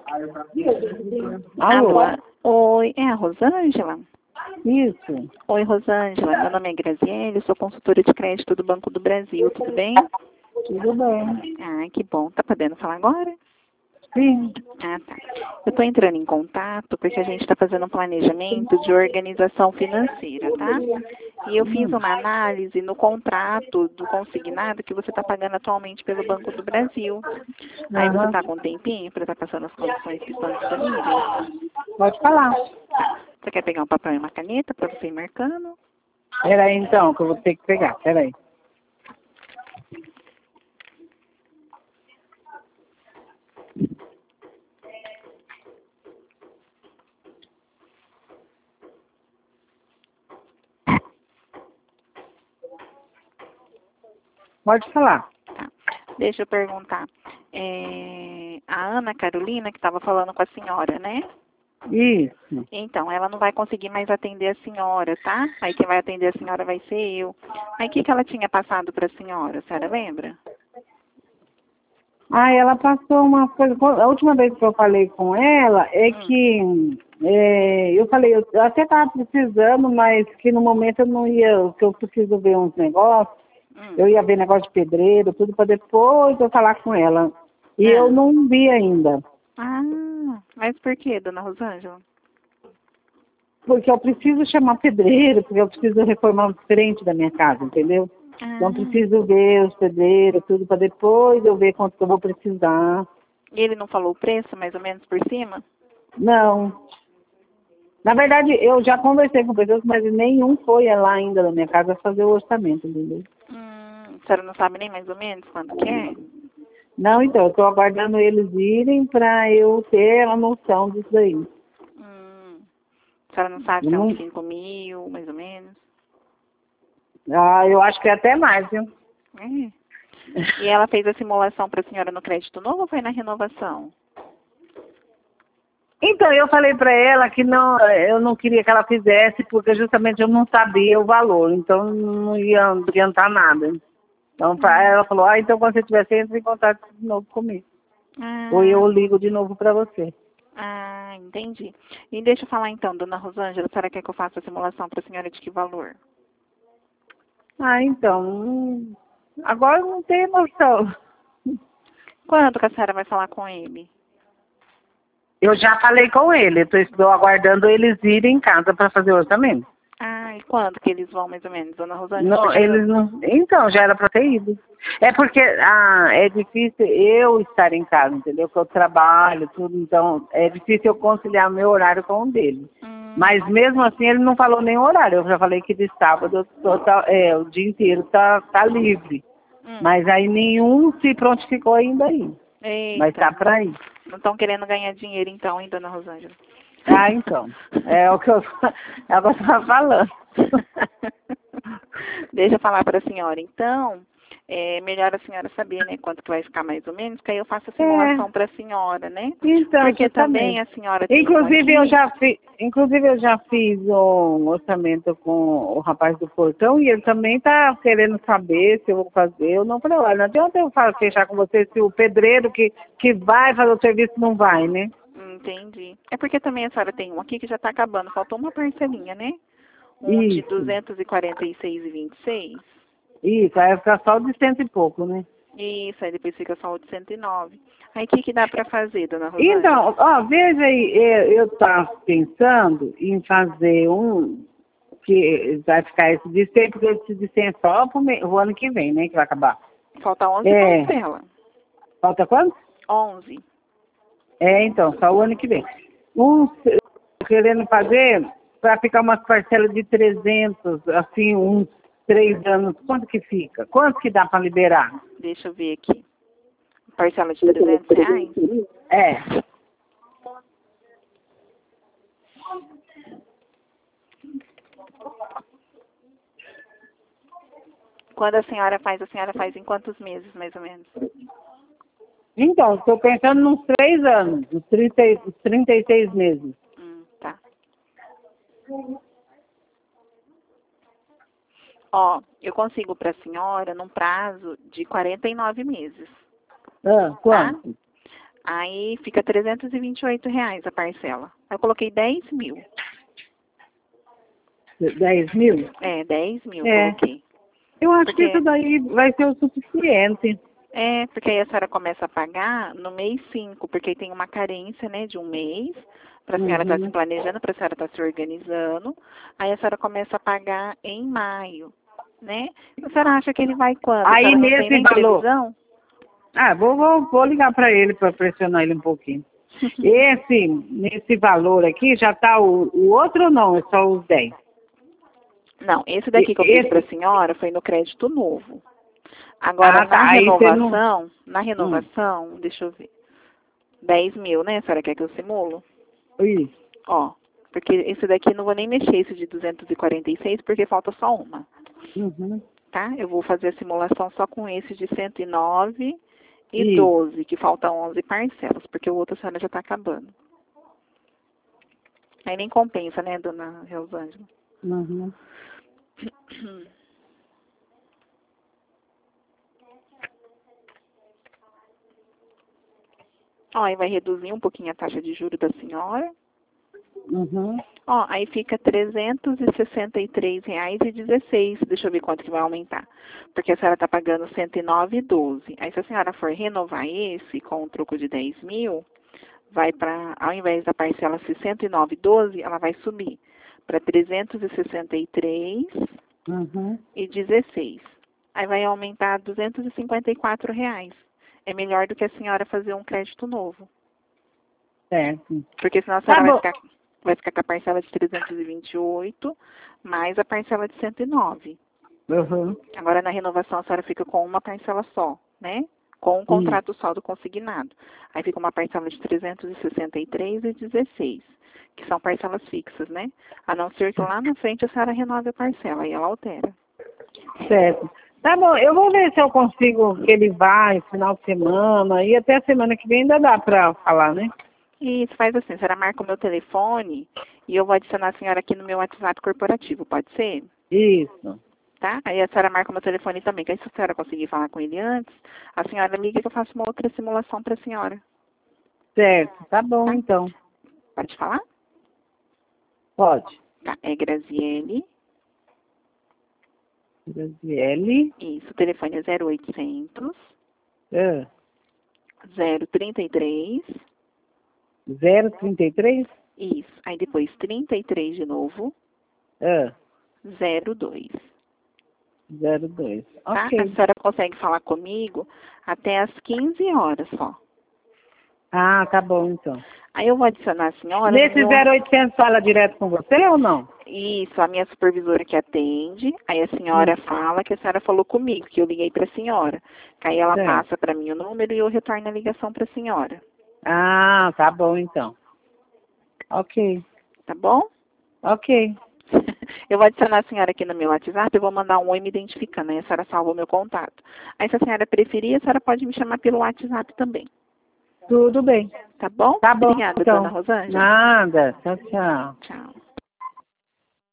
Alô? Alô? Oi, é a Rosângela? Isso. Oi, Rosângela. Meu nome é Graziele, sou consultora de crédito do Banco do Brasil. Tudo bem? Tudo bem. Ah, que bom. Tá podendo falar agora? Sim. Ah, tá. Eu estou entrando em contato porque a gente está fazendo um planejamento de organização financeira, tá? E eu fiz uma análise no contrato do consignado que você está pagando atualmente pelo Banco do Brasil. Aí você está com um tempinho para estar passando as condições que estão disponíveis? Pode falar. Tá. Você quer pegar um papel e uma caneta para você ir marcando? Peraí então, que eu vou ter que pegar. Peraí. Pode falar. Tá. Deixa eu perguntar. A Ana Carolina que estava falando com a senhora, né? Isso. Então, ela não vai conseguir mais atender a senhora, tá? Aí quem vai atender a senhora vai ser eu. Aí o que ela tinha passado para a senhora senhora lembra? Ah, ela passou uma coisa. A última vez que eu falei com ela é que eu falei, eu até estava precisando, mas que no momento eu não ia, que eu preciso ver uns negócios. Eu ia ver negócio de pedreiro, tudo para depois eu falar com ela. E eu não vi ainda. Ah, mas por que, dona Rosângela? Porque eu preciso chamar pedreiro, porque eu preciso reformar frente da minha casa, entendeu? Então preciso ver os pedreiros, tudo para depois eu ver quanto que eu vou precisar. E ele não falou o preço, mais ou menos por cima? Não. Na verdade, eu já conversei com pessoas, mas nenhum foi lá ainda na minha casa fazer o orçamento, entendeu? A senhora não sabe nem mais ou menos quanto que é? Não, então, eu estou aguardando eles irem para eu ter a noção disso daí. A senhora não sabe se é uns 5 mil, mais ou menos? Ah, eu acho que é até mais, viu? É. E ela fez a simulação para a senhora no crédito novo ou foi na renovação? Então, eu falei para ela que não, eu não queria que ela fizesse, porque justamente eu não sabia o valor, então não ia adiantar nada. Então, ela falou, então quando você tiver, você entra em contato de novo comigo. Ou eu ligo de novo para você. Ah, entendi. E deixa eu falar então, dona Rosângela, a senhora quer que eu faça a simulação para a senhora de que valor? Ah, então, agora eu não tenho noção. Quando que a senhora vai falar com ele? Eu já falei com ele, estou aguardando eles irem em casa para fazer o orçamento. Ah, e quando que eles vão, mais ou menos, dona Rosângela? Não, eles não. Então, já era para ter ido. É porque é difícil eu estar em casa, entendeu? Porque eu trabalho, tudo, então é difícil eu conciliar meu horário com o dele. Mas mesmo assim ele não falou nem o horário. Eu já falei que de sábado o dia inteiro tá livre. Mas aí nenhum se prontificou ainda aí. Eita. Mas tá para ir. Não estão querendo ganhar dinheiro então, hein, dona Rosângela? Ah, então. É o que eu estava falando. Deixa eu falar para a senhora. Então, é melhor a senhora saber, né, quanto que vai ficar mais ou menos, que aí eu faço a simulação para a senhora, né? Então, porque justamente. também a senhora tem Inclusive eu já fiz um orçamento com o rapaz do portão e ele também está querendo saber se eu vou fazer. Eu não falei, olha, não adianta eu fechar com você se o pedreiro que vai fazer o serviço não vai, né? Entendi. É porque também a senhora tem um aqui que já está acabando, faltou uma parcelinha, né? Um de 246,26. Isso, aí fica só de 100 e pouco, né? Isso, aí depois fica só o de 109. Aí o que dá para fazer, dona Rosângela? Então, veja aí, eu estava pensando em fazer um que vai ficar esse de 100, porque esse de 100 é só o ano que vem, né, que vai acabar. Falta 11 parcelas. Falta quanto? 11. Então, só o ano que vem. Querendo fazer para ficar umas parcelas de 300, assim, uns 3 anos. Quanto que fica? Quanto que dá para liberar? Deixa eu ver aqui. Parcela de R$300? É. Quando a senhora faz em quantos meses, mais ou menos? Então, estou pensando nos 3 anos, os 36 meses. Tá. Ó, eu consigo para a senhora num prazo de 49 meses. Quanto? Tá? Aí fica R$ 328 a parcela. Aí eu coloquei 10 mil. 10 mil? É, 10 mil É. coloquei. Eu acho Porque- que isso daí vai ser o suficiente. É, porque aí a senhora começa a pagar no mês 5, porque aí tem uma carência, né, de um mês, para a senhora estar se planejando, para a senhora estar se organizando. Aí a senhora começa a pagar em maio, né? A senhora acha que ele vai quando? A Aí senhora não tem nesse nem valor. previsão? Ah, vou ligar para ele para pressionar ele um pouquinho. Nesse valor aqui, já está o outro ou não? É só os 10? Não, esse daqui que eu fiz para a Esse? senhora foi no crédito novo. Agora, Ah, tá. Aí você não... na renovação, deixa eu ver. 10 mil, né? A senhora quer que eu simulo? Isso. Ó, porque esse daqui não vou nem mexer, esse de 246, porque falta só uma, Uhum. tá? Eu vou fazer a simulação só com esse de 109 e Isso. 12, que falta 11 parcelas, porque o outro a senhora já está acabando. Aí nem compensa, né, dona Rosângela? Uhum. Ó, aí vai reduzir um pouquinho a taxa de juros da senhora. Uhum. Ó, aí fica R$ 363,16. Deixa eu ver quanto que vai aumentar. Porque a senhora está pagando 109,12. Aí se a senhora for renovar esse com um troco de 10 mil, vai para, ao invés da parcela ser 109,12, ela vai subir para 363,16. Uhum. Aí vai aumentar R$ 254. É melhor do que a senhora fazer um crédito novo. Certo. Porque senão a Tá senhora bom. vai ficar com a parcela de 328, mais a parcela de 109. Uhum. Agora, na renovação, a senhora fica com uma parcela só, né? Com um contrato só do consignado. Aí fica uma parcela de 363,16, que são parcelas fixas, né? A não ser que lá na frente a senhora renove a parcela, aí ela altera. Certo. Tá bom, eu vou ver se eu consigo que ele vá esse final de semana e até a semana que vem ainda dá pra falar, né? Isso, faz assim, a senhora marca o meu telefone e eu vou adicionar a senhora aqui no meu WhatsApp corporativo, pode ser? Isso. Tá? Aí a senhora marca o meu telefone também, que aí se a senhora conseguir falar com ele antes, a senhora liga que eu faço uma outra simulação para a senhora. Certo. Tá bom, Tá? então. Pode falar? Pode. Tá, é Graziele, Graziele. isso, o telefone é 0800 Ah, 033, 033? isso, aí depois 33 de novo, Ah, 02. 02. Tá? Ok. A senhora consegue falar comigo até às 15 horas só. Ah, tá bom, então. Aí eu vou adicionar a senhora no Nesse meu... 0800 fala direto com você ou não? Isso, a minha supervisora que atende, aí a senhora fala que a senhora falou comigo, que eu liguei para a senhora. Que aí ela Certo. passa para mim o número e eu retorno a ligação para a senhora. Ah, tá bom, então. Ok. Tá bom? Ok. Eu vou adicionar a senhora aqui no meu WhatsApp, eu vou mandar um oi me identificando, aí a senhora salva o meu contato. Aí se a senhora preferir, a senhora pode me chamar pelo WhatsApp também. Tudo bem. Tá bom? Tá bom, Obrigada, então. dona Rosângela. Nada. Tchau, tchau. Tchau.